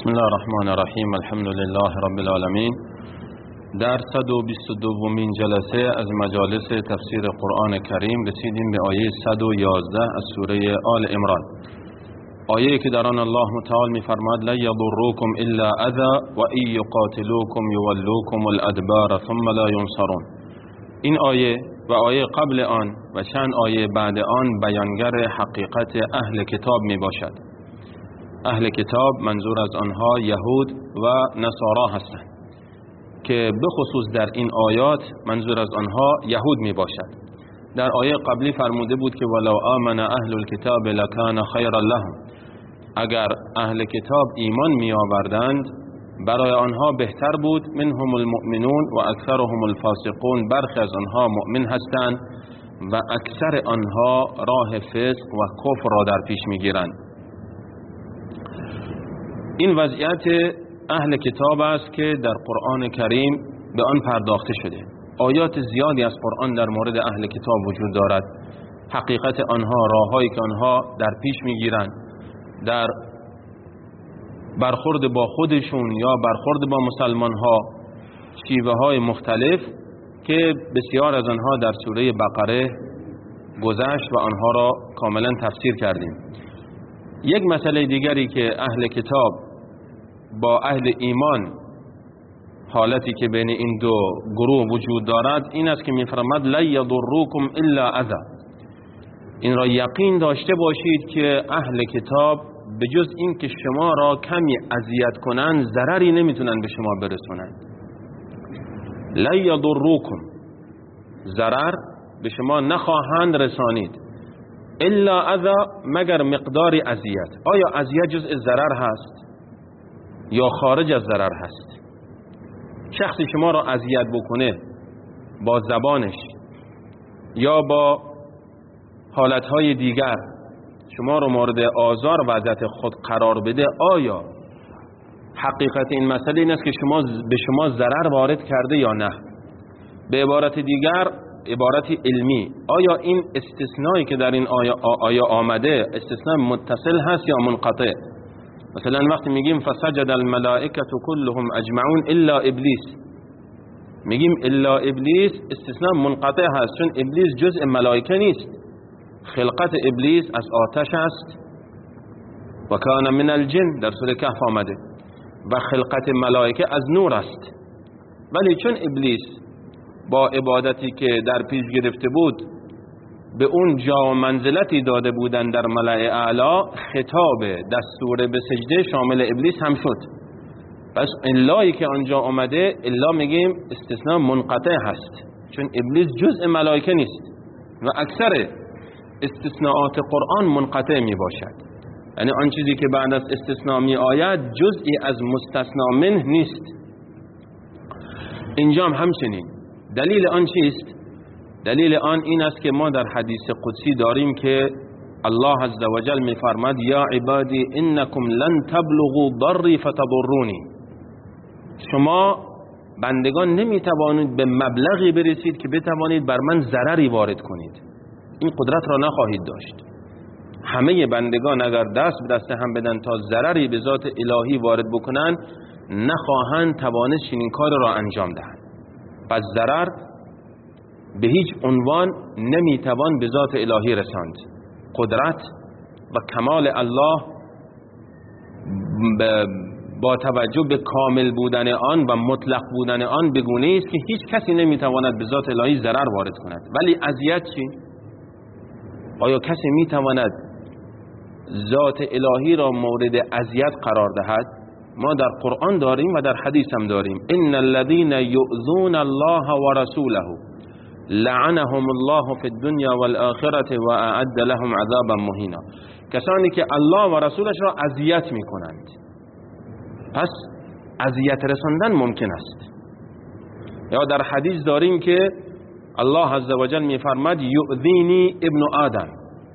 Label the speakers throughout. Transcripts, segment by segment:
Speaker 1: بسم الله الرحمن الرحیم. الحمد لله رب العالمین. در 122مین جلسه از مجالس تفسیر قرآن کریم رسیدیم به آیه 111 از سوره آل عمران، آیه که در آن الله متعال می‌فرماید لا یضرکم الا اذی و ان یقاتلوکم یولوکم الادبار ثم لا ینصرون. این آیه و آیه قبل آن و چند آیه بعد آن بیانگر حقیقت اهل کتاب می باشد. اهل کتاب منظور از آنها یهود و نصارا هستند که بخصوص در این آیات منظور از آنها یهود می باشد. در آیه قبلی فرموده بود که ولو آمن اهل الكتاب لکان خیرا لهم، اگر اهل کتاب ایمان می آوردند برای آنها بهتر بود. منهم المؤمنون و اکثرهم الفاسقون، برخی از آنها مؤمن هستند و اکثر آنها راه فسق و کفر را در پیش می گیرند. این وضعیت اهل کتاب است که در قرآن کریم به آن پرداخته شده. آیات زیادی از قرآن در مورد اهل کتاب وجود دارد. حقیقت آنها، راههایی که آنها در پیش میگیرند در برخورد با خودشون یا برخورد با مسلمان ها، شیوه های مختلف که بسیار از آنها در سوره بقره گذشت و آنها را کاملا تفسیر کردیم. یک مسئله دیگری که اهل کتاب با اهل ایمان، حالتی که بین این دو گروه وجود دارد، این است که می‌فرماید لا یضرکم الا اذی. این را یقین داشته باشید که اهل کتاب به جز این که شما را کمی اذیت کنند ضرری نمیتونن به شما برسونند. لا یضرکم، ضرر به شما نخواهند رسانید، الا اذی، مگر مقداری اذیت. آیا اذیت جزء ضرر هست یا خارج از ضرر هست؟ شخصی شما را اذیت بکنه با زبانش یا با حالتهای دیگر، شما را مورد آزار و اذیت خود قرار بده، آیا حقیقت این مسئله این است که به شما ضرر وارد کرده یا نه؟ به عبارت دیگر، عبارت علمی، آیا این استثنایی که در این آیه آمده استثناء متصل هست یا منقطع؟ مثلا وقتی میگیم فسجد الملائکه كلهم اجمعون الا ابلیس، میگیم الا ابلیس استثناء منقطع هست، چون ابلیس جزء ملائکه نیست. خلقت ابلیس از آتش است و کان من الجن، در سوره کهف آمده، و خلقت ملائکه از نور است. ولی چون ابلیس با عبادتی که در پیش گرفته بود به اون جا و منزلتی داده بودن در ملأ اعلی، خطاب دستور به سجده شامل ابلیس هم شد. پس اللایی که آنجا آمده الا میگیم استثناء منقطع هست، چون ابلیس جزء ملائکه نیست و اکثر استثناءات قرآن منقطع می باشد. یعنی آن چیزی که بعد از استثناء می آید جزئی از مستثنا منه نیست. اینجا هم همچنین. دلیل آن چیست؟ دلیل آن این است که ما در حدیث قدسی داریم که الله عز و جل می فرماید یا عبادی انکم لن تبلغوا ضری فتضرونی، شما بندگان نمی توانید به مبلغی برسید که بتوانید بر من ضرری وارد کنید. این قدرت را نخواهید داشت. همه بندگان اگر دست به دست هم بدن تا ضرری به ذات الهی وارد بکنن، نخواهند توانست چنین کار را انجام دهند. پس ضرر به هیچ عنوان نمیتوان به ذات الهی رساند. قدرت و کمال الله با توجه به کامل بودن آن و مطلق بودن آن بگونه است که هیچ کسی نمیتواند به ذات الهی ضرر وارد کند. ولی اذیت چی؟ آیا کسی میتواند ذات الهی را مورد اذیت قرار دهد؟ ما در قرآن داریم و در حدیث هم داریم ان الذين يؤذون الله ورسوله لعنهم الله في الدنيا والآخرة واعد لهم عذابا مهینا. کسانی که الله و رسولش را اذیت میکنند، پس اذیت رساندن ممکن است. یا در حدیث داریم که الله عز و جل میفرماید یؤذینی ابن آدم،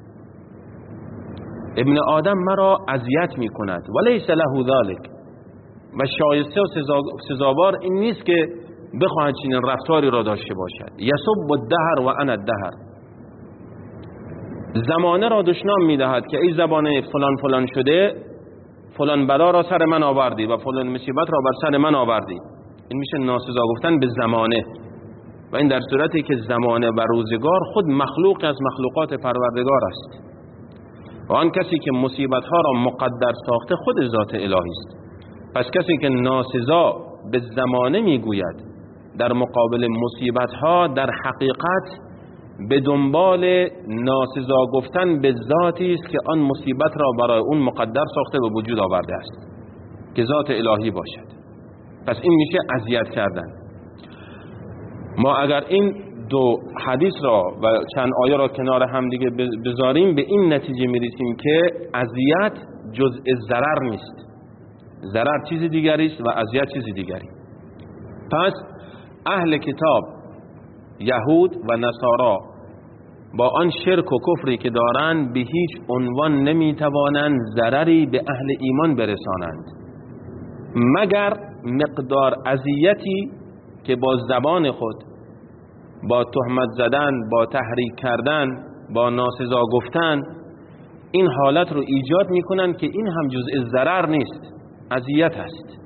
Speaker 1: ابن آدم مرا اذیت میکند ولیس له ذلك، و شایسته و سزاوار این نیست که بخواهد چنین رفتاری را داشته باشد. یسب الدهر و انا الدهر، زمانه را دشنام میدهد که ای زبانه فلان فلان شده فلان بلا را سر من آوردی و فلان مصیبت را بر سر من آوردی. این میشه ناسزا گفتن به زمانه، و این در صورتی که زمانه و روزگار خود مخلوق از مخلوقات پروردگار است و آن کسی که مصیبت ها را مقدر ساخته خود ذات الهی است. پس کسی که ناسزا به زمانه میگوید در مقابل مصیبت ها در حقیقت به دنبال ناسزا گفتن به ذاتی است که آن مصیبت را برای اون مقدر ساخته و وجود آورده است که ذات الهی باشد. پس این میشه اذیت کردن. ما اگر این دو حدیث را و چند آیه را کنار هم دیگه بذاریم به این نتیجه میرسیم که اذیت جزء ضرر نیست. ضرر چیز دیگری است و اذیت چیز دیگری. پس اهل کتاب یهود و نصارا با آن شرک و کفری که دارند به هیچ عنوان نمیتوانند ضرری به اهل ایمان برسانند مگر مقدار اذیتی که با زبان خود، با تهمت زدن، با تحریک کردن، با ناسزا گفتن این حالت رو ایجاد میکنن که این هم جزء ضرر نیست، اذیت هست.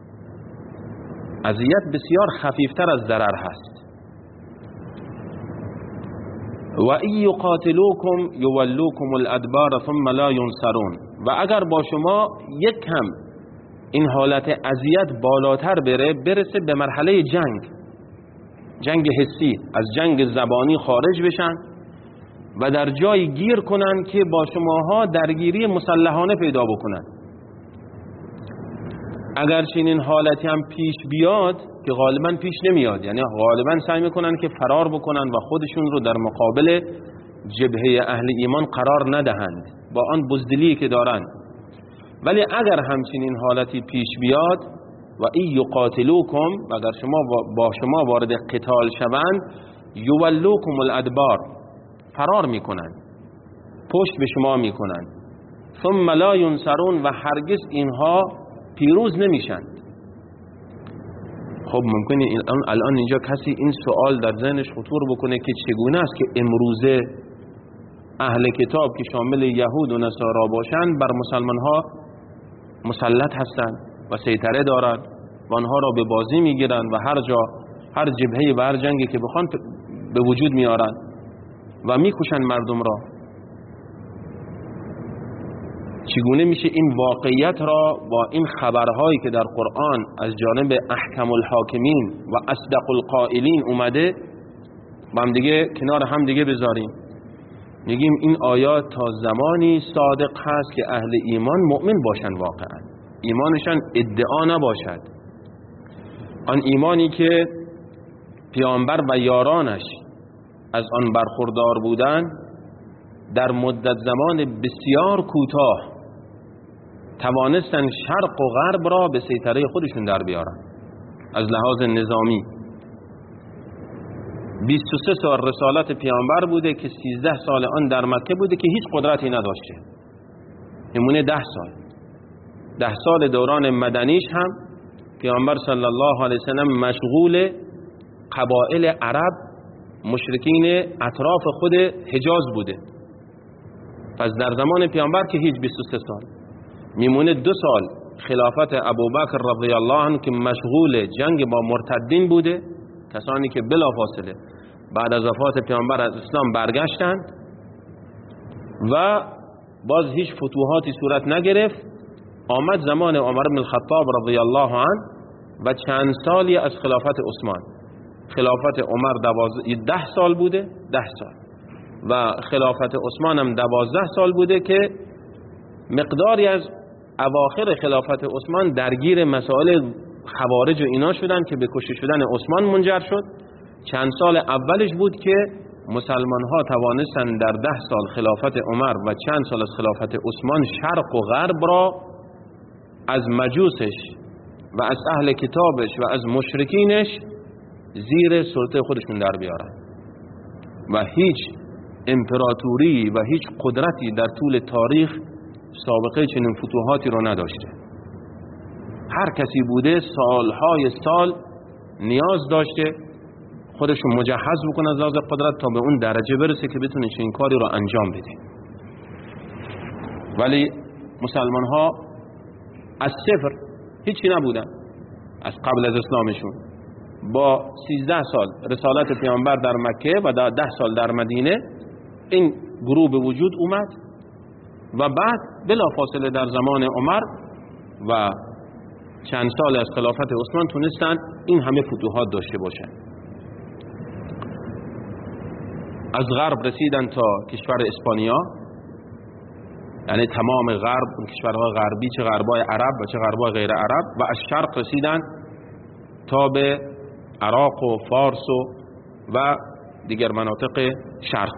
Speaker 1: اذیت بسیار خفیفتر از ضرر هست. و ای یقاتلوکم یولوکم الادبار ثم لا ینصرون. و اگر با شما یک کم این حالت اذیت بالاتر برسه به مرحله جنگ حسی، از جنگ زبانی خارج بشن و در جای گیر کنن که با شماها درگیری مسلحانه پیدا بکنن. اگر چنین حالتی هم پیش بیاد که غالبا پیش نمیاد، یعنی غالبا سعی میکنن که فرار بکنن و خودشون رو در مقابل جبهه اهل ایمان قرار ندهند با آن بزدلی که دارند. ولی اگر همچنین حالتی پیش بیاد و ای یقاتلوکم، و اگر شما با شما وارد قتال شوند، یولوکم الادبار، فرار میکنن، پشت به شما میکنن، ثم لا ینصرون، و هرگز اینها پیروز نمیشند. خب ممکنه الان اینجا کسی این سوال در ذهنش خطور بکنه که چگونه است که امروزه اهل کتاب که شامل یهود و نصارا باشند بر مسلمان ها مسلط هستند و سیطره دارند و آنها را به بازی میگیرند و هر جا، هر جبهه و هر جنگی که بخوان به وجود میارند و میکشن مردم را. چگونه میشه این واقعیت را با این خبرهایی که در قرآن از جانب احکم الحاکمین و اصدق القائلین اومده با هم دیگه کنار هم دیگه بذاریم؟ میگیم این آیات تا زمانی صادق هست که اهل ایمان مؤمن باشن، واقعا ایمانشان ادعا نباشد. آن ایمانی که پیامبر و یارانش از آن برخوردار بودن در مدت زمان بسیار کوتاه توانستن شرق و غرب را به سیطره خودشون در بیارن. از لحاظ نظامی 23 سال رسالت پیامبر بوده که 13 سال آن در مکه بوده که هیچ قدرتی نداشته. همونه 10 سال دوران مدنیش هم پیامبر صلی الله علیه وسلم مشغول قبایل عرب مشرکین اطراف خود حجاز بوده. پس در زمان پیامبر که هیچ 23 سال میمونه 2 سال خلافت ابوبکر رضی الله عنه که مشغول جنگ با مرتدین بوده، کسانی که بلافاصله بعد از وفات پیامبر از اسلام برگشتند و باز هیچ فتوحاتی صورت نگرفت. آمد زمان عمر بن الخطاب رضی الله عنه و چند سالی از خلافت عثمان. خلافت عمر 10 سال بوده، 10 سال، و خلافت عثمان هم 12 سال بوده که مقداری از اواخر خلافت عثمان درگیر مسائل خوارج و اینا شدن که به کشته شدن عثمان منجر شد. چند سال اولش بود که مسلمان ها توانستن در 10 سال خلافت عمر و چند سال از خلافت عثمان شرق و غرب را از مجوسش و از اهل کتابش و از مشرکینش زیر سلطه خودشون در بیارن و هیچ امپراتوری و هیچ قدرتی در طول تاریخ سابقه چنین فتوحاتی رو نداشته. هر کسی بوده سالهای سال نیاز داشته خودشون مجهز بکنه از لحاظ قدرت تا به اون درجه برسه که بتونه چنین کاری رو انجام بده. ولی مسلمان ها از صفر هیچی نبودن از قبل از اسلامشون. با 13 سال رسالت پیامبر در مکه و 10 سال در مدینه این گروه به وجود اومد و بعد بلافاصله در زمان عمر و چند سال از خلافت عثمان تونستن این همه فتوحات داشته باشن. از غرب رسیدن تا کشور اسپانیا، یعنی تمام غرب، کشورهای غربی، چه غربای عرب و چه غربای غیر عرب، و از شرق رسیدن تا به عراق و فارس و دیگر مناطق شرق.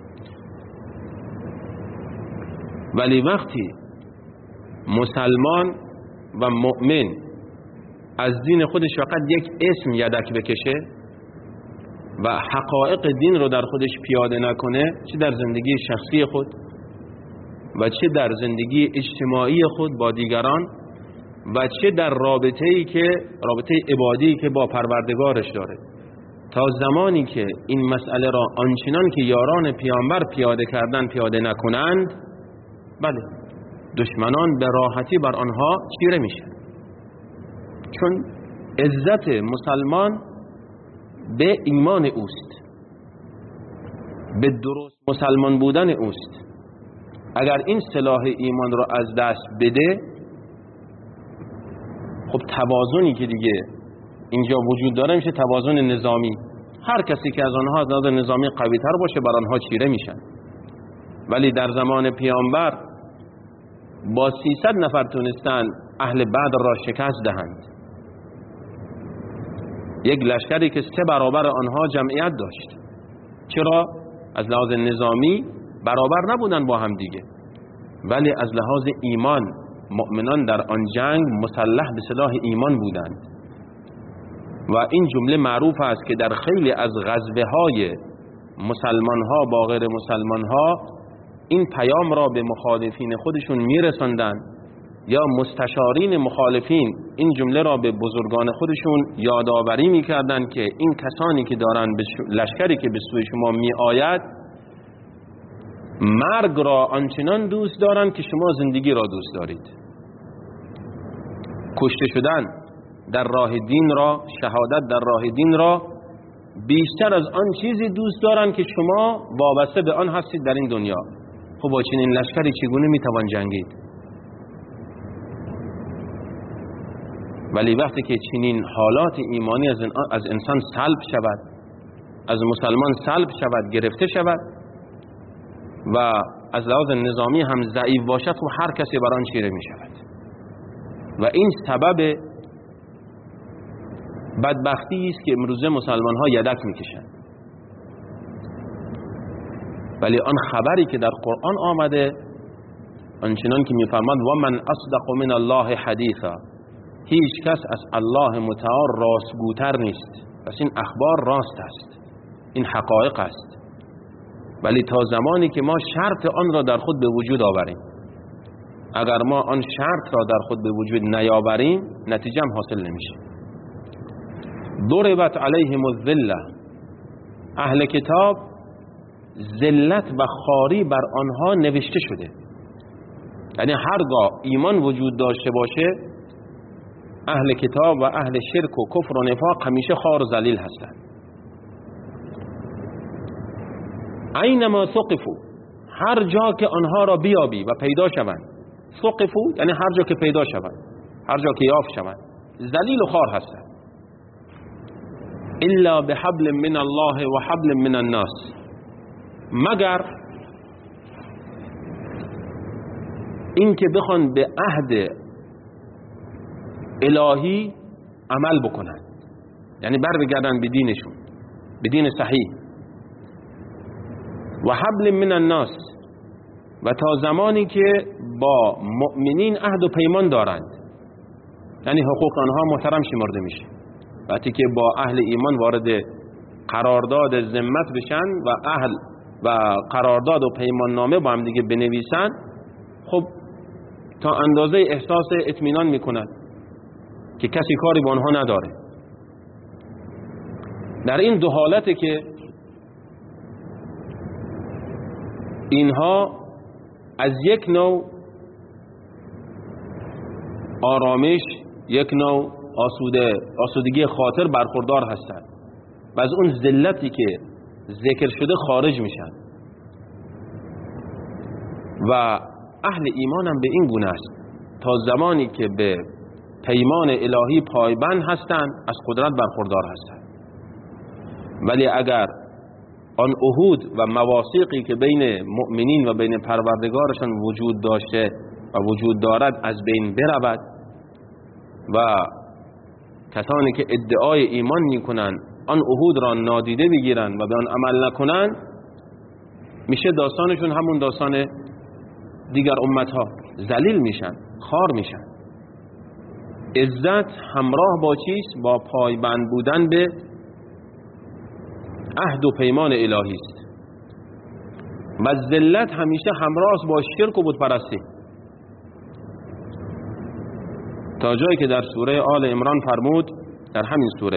Speaker 1: ولی وقتی مسلمان و مؤمن از دین خودش فقط یک اسم یدک بکشه و حقایق دین رو در خودش پیاده نکنه، چه در زندگی شخصی خود و چه در زندگی اجتماعی خود با دیگران و چه در رابطه عبادی که با پروردگارش داره، تا زمانی که این مسئله را آنچنان که یاران پیامبر پیاده کردن پیاده نکنند، بله دشمنان به راحتی بر آنها چیره میشن. چون عزت مسلمان به ایمان اوست، به درست مسلمان بودن اوست. اگر این سلاح ایمان را از دست بده، خب توازنی که دیگه اینجا وجود داره میشه توازن نظامی. هر کسی که از آنها از نظر نظامی قوی تر باشه بر آنها چیره میشن. ولی در زمان پیامبر با 300 نفر تونستن اهل بدر را شکست دهند، یک لشکری که 3 برابر آنها جمعیت داشت. چرا؟ از لحاظ نظامی برابر نبودن با هم دیگه، ولی از لحاظ ایمان مؤمنان در آن جنگ مسلح به سلاح ایمان بودند. و این جمله معروف است که در خیلی از غزوه‌های مسلمان ها با غیر مسلمان ها این پیام را به مخالفین خودشون میرساندن، یا مستشارین مخالفین این جمله را به بزرگان خودشون یادآوری میکردن که این کسانی که دارن لشکری که به سوی شما می آید مرگ را آنچنان دوست دارن که شما زندگی را دوست دارید. کشته شدن در راه دین را، شهادت در راه دین را بیشتر از آن چیزی دوست دارن که شما وابسته به آن هستید در این دنیا. خب با چنین لشکری چگونه میتوان جنگید؟ ولی وقتی که چنین حالات ایمانی از انسان سلب شود، از مسلمان سلب شود، گرفته شود و از لحاظ نظامی هم ضعیف باشد، و هر کسی بر آن چیره می شود و این سبب بدبختی است که امروزه مسلمان ها یدک می کشند. ولی آن خبری که در قرآن آمده آنچنان که می فرماد و من اصدق من الله حدیثا، هیچ کس از الله متعال راستگوتر نیست. پس این اخبار راست است، این حقایق است. ولی تا زمانی که ما شرط آن را در خود به وجود آوریم، اگر ما آن شرط را در خود به وجود نیاوریم نتیجه هم حاصل نمیشه. ضربت علیهم الذله، اهل کتاب ذلت و خواری بر آنها نوشته شده. یعنی هرگاه ایمان وجود داشته باشه، اهل کتاب و اهل شرک و کفر و نفاق همیشه خوار و ذلیل هستند. اینما ثقفوا، هر جا که آنها را بیابی و پیدا شوند، ثقفوا یعنی هر جا که پیدا شوند، هر جا که یافت شوند، ذلیل و خوار هستند. الا بحبل من الله و حبل من الناس، مگر این که بخوان به عهد الهی عمل بکنن، یعنی بر بگردن به دینشون، به دین صحیح. و حبل من الناس، و تا زمانی که با مؤمنین عهد و پیمان دارند، یعنی حقوق آنها محترم شمرده میشه. وقتی که با اهل ایمان وارد قرارداد ذمت بشن و اهل و قرارداد و پیمان نامه با هم دیگه بنویسن، خب تا اندازه احساس اطمینان میکنن که کسی کاری با آنها نداره. در این دو حالته که اینها از یک نوع آرامش، یک نوع آسودگی خاطر برخوردار هستند و از اون ذلتی که ذکر شده خارج میشن و اهل ایمان هم به این گونه است تا زمانی که به پیمان الهی پایبند هستند از قدرت برخوردار هستند. ولی اگر آن عهود و مواثیقی که بین مؤمنین و بین پروردگارشان وجود داشته و وجود دارد از بین برود و کسانی که ادعای ایمان میکنند آن عهود را نادیده بگیرند و به آن عمل نکنند، میشه داستانشون همون داستان دیگر امتها، ذلیل میشن، خار میشن. عزت همراه با چیست؟ با پایبند بودن به عهد و پیمان الهی است و ذلت همیشه همراه با شرک و بتپرستی، تا جایی که در سوره آل عمران فرمود، در همین سوره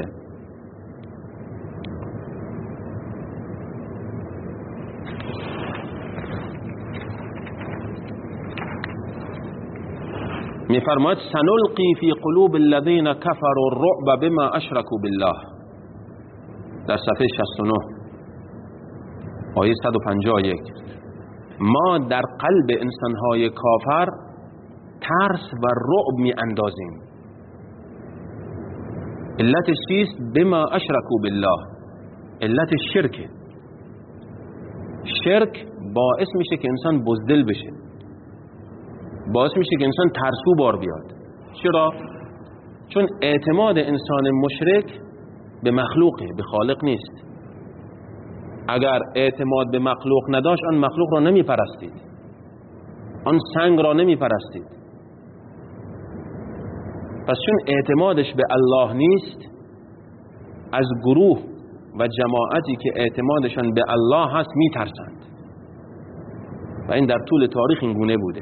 Speaker 1: میفرماید سنلقی فی قلوب الذین کفروا الرعب بما اشرکوا بالله، در صفحه 69 آیه 151. ما در قلب انسانهای کافر ترس و رعب می اندازیم. علتش چیست؟ بما اشرکوا بالله، علت شرک. شرک باعث میشه که انسان بزدل بشه، باعث میشه که انسان ترسو بار بیاد. چرا؟ چون اعتماد انسان مشرک به مخلوقه، به خالق نیست. اگر اعتماد به مخلوق نداشت آن مخلوق را نمی پرستید، آن سنگ را نمی پرستید. پس چون اعتمادش به الله نیست، از گروه و جماعتی که اعتمادشان به الله هست می ترسند و این در طول تاریخ این گونه بوده.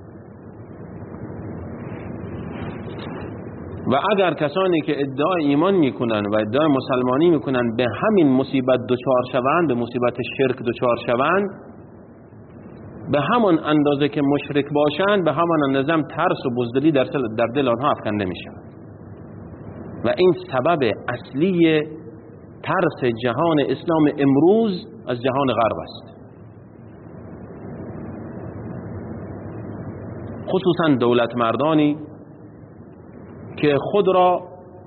Speaker 1: و اگر کسانی که ادعای ایمان میکنن و ادعای مسلمانی میکنن به همین مصیبت دچار شوند، به مصیبت شرک دچار شوند، به همان اندازه که مشرک باشند به همان اندازه هم ترس و بزدلی در دل آنها افکنده میشه و این سبب اصلی ترس جهان اسلام امروز از جهان غرب است، خصوصا دولت مردانی که خود را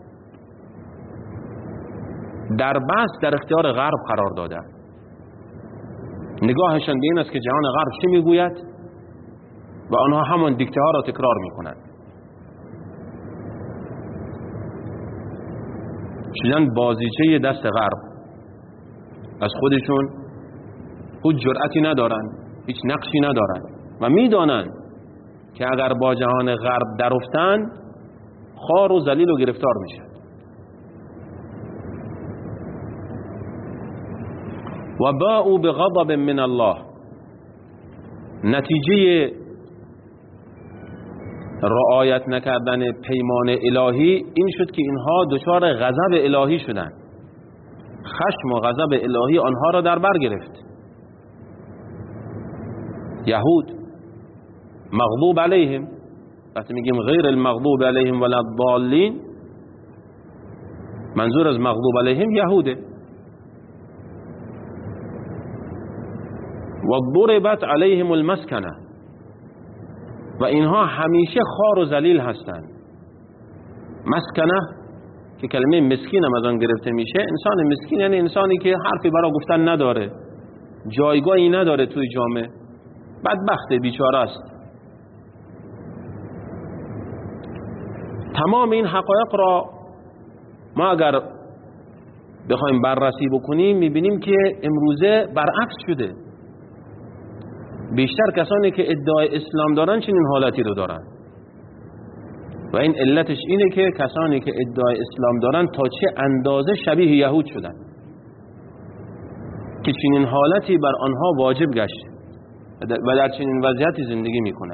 Speaker 1: در بست در اختیار غرب قرار دادن. نگاهشان به این است که جهان غرب چه میگوید و آنها همان دیکته ها را تکرار میکنند. شدن بازیچه دست غرب، از خودشون هیچ جرأتی ندارن، هیچ نقشی ندارن و میدانند که اگر با جهان غرب درافتند خار و ذلیل و گرفتار میشن. و باءوا بغضب من الله، نتیجه رعایت نکردن پیمان الهی این شد که اینها دچار غضب الهی شدند. خشم و غضب الهی آنها را در بر گرفت. یهود مغضوب علیهم، وقتی میگیم غیر المغضوب علیهم ولا الضالین، منظور از مغضوب علیهم یهوده. و ضربت علیهم المسکنه، و اینها همیشه خار و ذلیل هستند. مسکنه که کلمه مسکین هم از آن گرفته میشه. انسان مسکین یعنی انسانی که حرفی برای گفتن نداره، جایگاهی نداره توی جامعه، بدبخت، بیچاره است. تمام این حقایق را ما اگر بخوایم بررسی بکنیم میبینیم که امروزه برعکس شده. بیشتر کسانی که ادعای اسلام دارن چنین حالتی رو دارن و این علتش اینه که کسانی که ادعای اسلام دارن تا چه اندازه شبیه یهود شدن که چنین حالتی بر آنها واجب گشت و در چنین وضعیتی زندگی میکنن،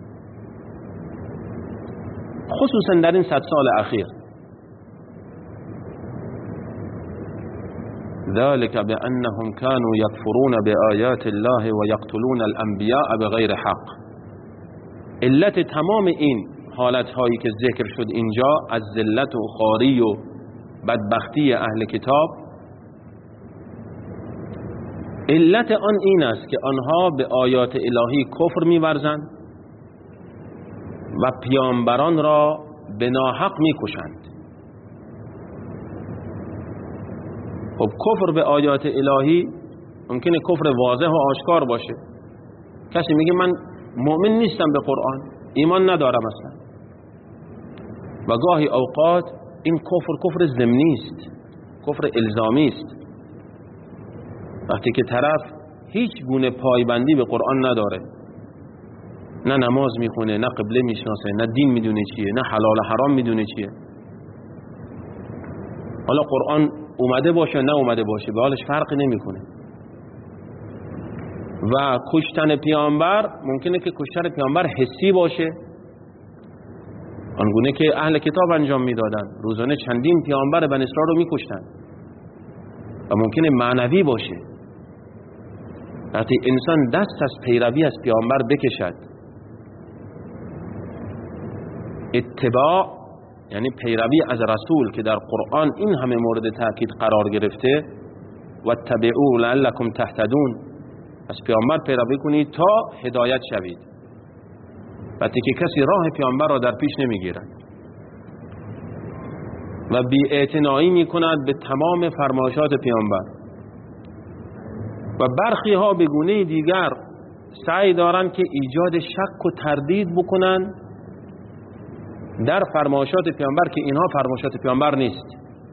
Speaker 1: خصوصا در این 100 سال اخیر. ذلك بأنهم كانوا يكفرون بآيات الله ويقتلون الأنبياء بغير حق. علت تمام این حالتهایی که ذکر شد اینجا از ذلت و خواری و بدبختی اهل کتاب، علت آن این است که آنها به آیات الهی کفر می‌ورزند و پیامبران را به ناحق می‌کشند. خب کفر به آیات الهی ممکنه کفر واضح و آشکار باشه. کسی میگه من مؤمن نیستم به قرآن، ایمان ندارم اصلا، و گاهی اوقات این کفر ضمنی است، کفر الزامی است. وقتی که طرف هیچ گونه پایبندی به قرآن نداره، نه نماز میخونه، نه قبله میشناسه، نه دین میدونه چیه، نه حلال و حرام میدونه چیه، حالا قرآن اومده باشه نه اومده باشه به حالش فرقی نمیکنه. و کشتن پیامبر ممکنه که کشتن پیامبر حسی باشه، آنگونه که اهل کتاب انجام میدادن، روزانه چندین پیامبر بنی اسرائیل رو میکشتن. و ممکنه معنوی باشه، وقتی انسان دست از پیروی از پیامبر بکشد. اتباع یعنی پیروی از رسول که در قرآن این همه مورد تاکید قرار گرفته، و اتبعوا لعلکم تهتدون، از پیامبر پیروی کنید تا هدایت شوید. وقتی که کسی راه پیامبر را در پیش نمیگیرد و بی‌اعتنایی میکند به تمام فرمایشات پیامبر، و برخی ها به گونه دیگر سعی دارند که ایجاد شک و تردید بکنند در فرمایشات پیامبر که اینها فرمایشات پیامبر نیست،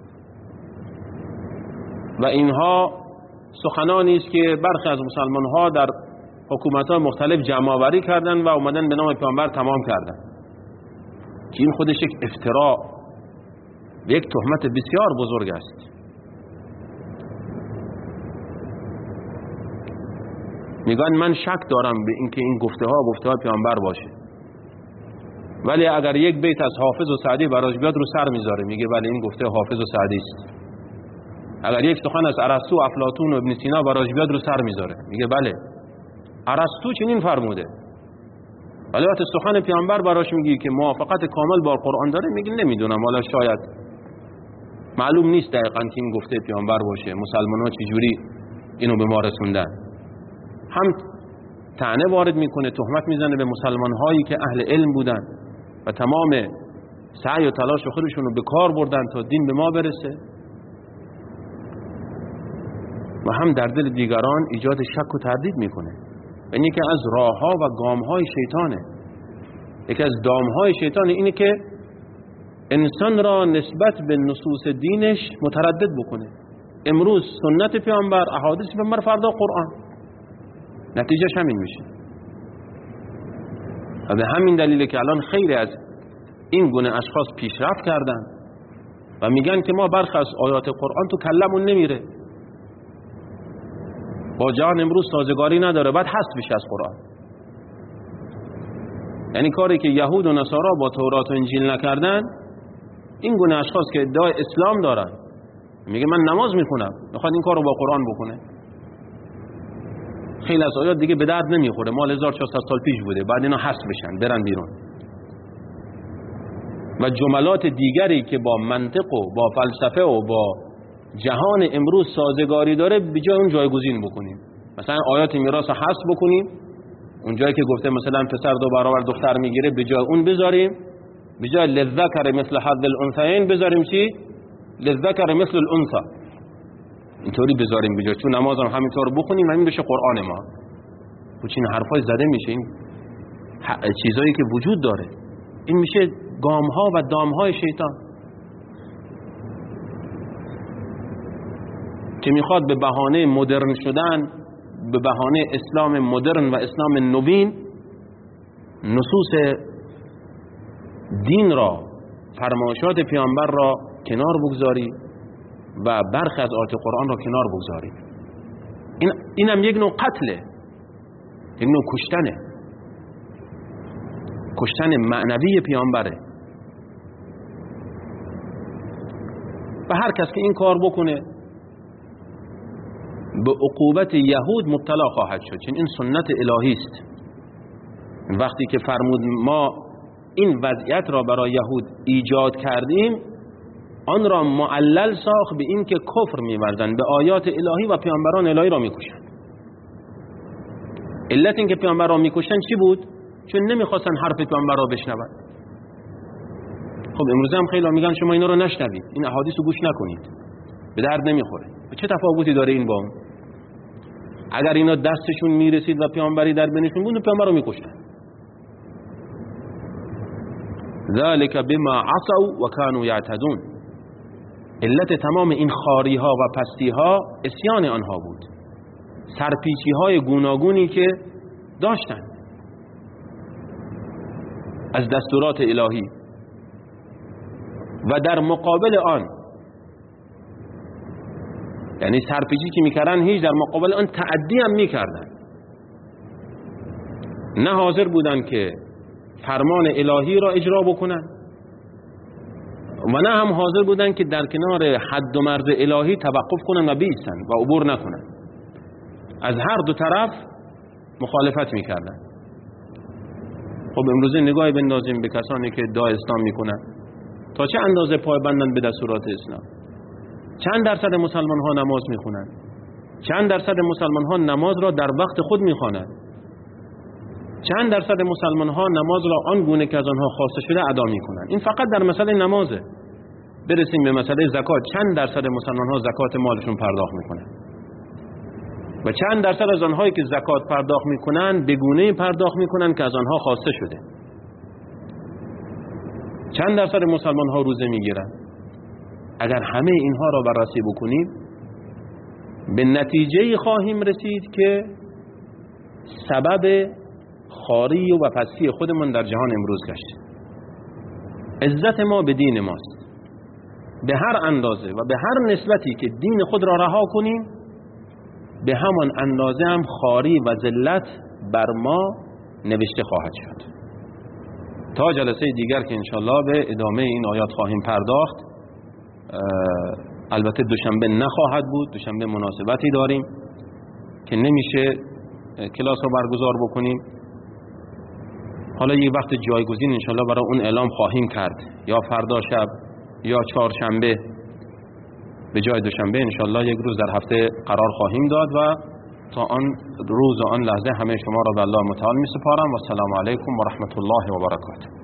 Speaker 1: و اینها سخنانی است که برخی از مسلمان ها در حکومت ها مختلف جمع آوری کردن و اومدن به نام پیامبر تمام کردن، که این خودش یک افتراء و یک تهمت بسیار بزرگ است. میگن من شک دارم به اینکه این گفته ها پیامبر باشه، ولی اگر یک بیت از حافظ و سعدی براش بیاد رو سر میذاره، میگه ولی این گفته حافظ و سعدی است. اگر یک سخن از ارسطو و افلاطون و ابن سینا براش بیاد رو سر میذاره، میگه بله ارسطو چنین فرموده. ولی وقتی سخن پیامبر براش میگی که موافقت کامل با قرآن داره، میگه نمیدونم، حالا شاید معلوم نیست دقیقاً که این گفته پیامبر باشه، مسلمان‌ها چجوری اینو به ما رسوندن. هم طعنه وارد میکنه، تهمت میزنه به مسلمان‌هایی که اهل علم بودن و تمام سعی و تلاش خودشون رو به کار بردن تا دین به ما برسه، و هم در دل دیگران ایجاد شک و تردید میکنه. این یکی از راه‌ها و گام‌های شیطانه. یکی از دام‌های شیطانه اینه که انسان را نسبت به نصوص دینش متردد بکنه. امروز سنت پیامبر، احادیث پیامبر، فردا قرآن، نتیجهش همین میشه. و به همین دلیله که الان خیلی از این گونه اشخاص پیشرفت کردن و میگن که ما برخی از آیات قرآن تو کلمون نمیره، با جهان امروز سازگاری نداره، باید حذف بشه از قرآن. یعنی کاری که یهود و نصارا با تورات و انجیل نکردن، این گونه اشخاص که ادعای اسلام دارن، میگه من نماز میخونم، میخواد این کارو با قرآن بکنه. خیلی از آیات دیگه به درد نمیخوره، مال 1400 سال پیش بوده، بعد اینا حذف بشن، برن بیرون. و جملات دیگری که با منطق و با فلسفه و با جهان امروز سازگاری داره به جای اون جایگزین بکنیم. مثلا آیات میراث حذف بکنیم، اون جایی که گفته مثلا پسر 2 برابر دختر میگیره به جای اون بذاریم، به جای للذکر مثل حظ الانثیین بذاریم چی؟ للذکر مثل الانثى. اینطوری بذاریم به جای، تو نماز هم همینطور بخونیم، همین بشه قرآن ما. چین حرفای زده میشه، این چیزایی که وجود داره، این میشه گام‌ها و دام‌های شیطان که میخواد به بهانه مدرن شدن، به بهانه اسلام مدرن و اسلام نوین، نصوص دین را، فرمایشات پیامبر را کنار بگذاری و برخی از آیات قرآن را کنار بگذاری. این هم یک نوع قتله، یک نوع کشتنه، کشتن معنوی پیامبره. و هر کس که این کار بکنه به عقوبت یهود مبتلا خواهد شد، چون این سنت الهی است. وقتی که فرمود ما این وضعیت را برای یهود ایجاد کردیم، آن را معلل ساخت به این که کفر می‌ورزند به آیات الهی و پیامبران الهی را می‌کشند. علت این که پیامبر را می‌کشند چی بود؟ چون نمی‌خواستن حرف پیامبر را بشنوند. خب امروز هم خیلی میگن شما اینا رو نشنوید، این احادیث رو گوش نکنید، به درد نمیخوره. چه تفاوتی داره این با اون؟ اگر اینا دستشون میرسید و پیامبری در بینشون بود، پیامبر رو می‌کشتن. ذلك بما عصوا وكانوا يعتدون. علت تمام این خاری ها و پستی ها عصیان آنها بود، سرپیچی های گوناگونی که داشتن از دستورات الهی و در مقابل آن، یعنی سرپیچی که میکردن هیچ در مقابل آن تعدی هم میکردن. نه حاضر بودن که فرمان الهی را اجرا بکنن و نه هم حاضر بودن که در کنار حد و مرز الهی توقف کنن و بیستن و عبور نکنن. از هر دو طرف مخالفت میکردن. خب امروزه نگاهی بندازیم به کسانی که ادعای اسلام میکنن، تا چه اندازه پایبندن به دستورات اسلام؟ چند درصد مسلمان ها نماز میخونن؟ چند درصد مسلمان ها نماز را در وقت خود میخوانند؟ چند درصد مسلمان ها نماز را آن گونه که از آنها خواسته شده ادا میکنند؟ این فقط در مسئله نمازه. برسیم به مسئله زکات، چند درصد مسلمان ها زکات مالشون پرداخت میکنن؟ و چند درصد از آنهایی که زکات پرداخت میکنن به گونه‌ای پرداخت میکنن که از آنها خواسته شده؟ چند درصد مسلمان ها روزه میگیرن؟ اگر همه اینها را بررسی بکنیم به نتیجه خواهیم رسید که سبب خاری و پستی خودمان در جهان امروز گشت. عزت ما به دین ماست. به هر اندازه و به هر نسبتی که دین خود را رها کنیم، به همان اندازه هم خاری و ذلت بر ما نوشته خواهد شد. تا جلسه دیگر که انشالله به ادامه این آیات خواهیم پرداخت. البته دوشنبه نخواهد بود، دوشنبه مناسبتی داریم که نمیشه کلاس رو برگزار بکنیم. حالا یک وقت جایگزین انشالله برای اون اعلام خواهیم کرد، یا فردا شب یا چهارشنبه به جای دوشنبه انشالله یک روز در هفته قرار خواهیم داد و تا آن روز و آن لحظه همه شما را به الله متعال می سپارم و السلام علیکم و رحمت الله و برکاته.